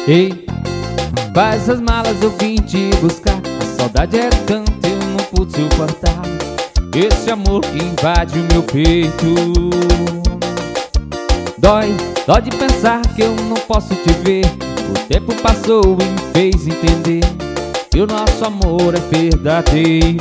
Ei, faz as malas, eu vim te buscar. A saudade é tanta, eu não pude suportar esse amor que invade o meu peito. Dói de pensar que eu não posso te ver. O tempo passou e me fez entender que o nosso amor é verdadeiro.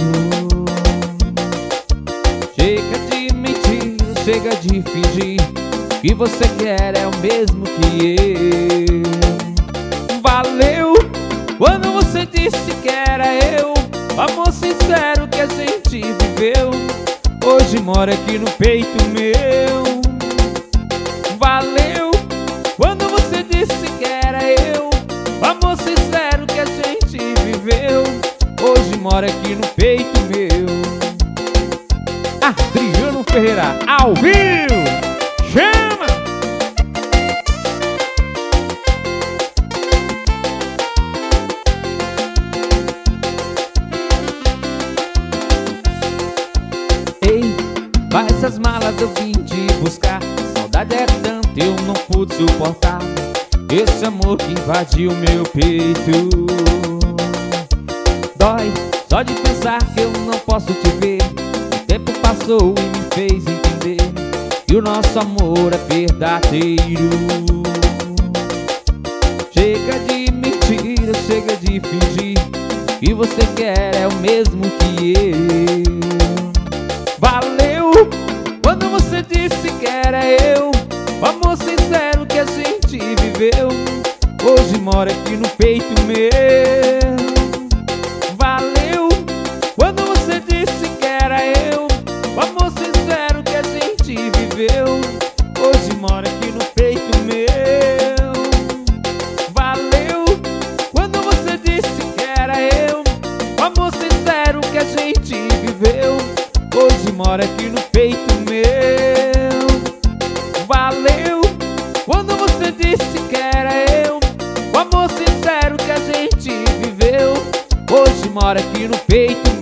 Chega de mentir, chega de fingir que você quer é o mesmo que eu. Valeu quando você disse que era eu, amor sincero que a gente viveu, hoje mora aqui no peito meu. Valeu quando você disse que era eu, amor sincero que a gente viveu, hoje mora aqui no peito meu. Adriano Ferreira, ao vivo! Chama! Ei, faz as malas, eu vim te buscar. A saudade é tanta, eu não pude suportar esse amor que invadiu meu peito. Dói só de pensar que eu não posso te ver. O tempo passou e me fez entender que o nosso amor é verdadeiro. Chega de mentira, chega de fingir que você quer é o mesmo que eu. Valeu quando você disse que era eu, o amor sincero que a gente viveu, hoje mora aqui no peito meu. Valeu quando você disse que era eu, o amor sincero que a gente viveu, hoje mora aqui no peito meu. Valeu quando você disse que era eu, o amor sincero que a gente viveu, hoje mora aqui no peito meu. Valeu quando você disse que era eu, o amor sincero que a gente viveu, hoje mora aqui no peito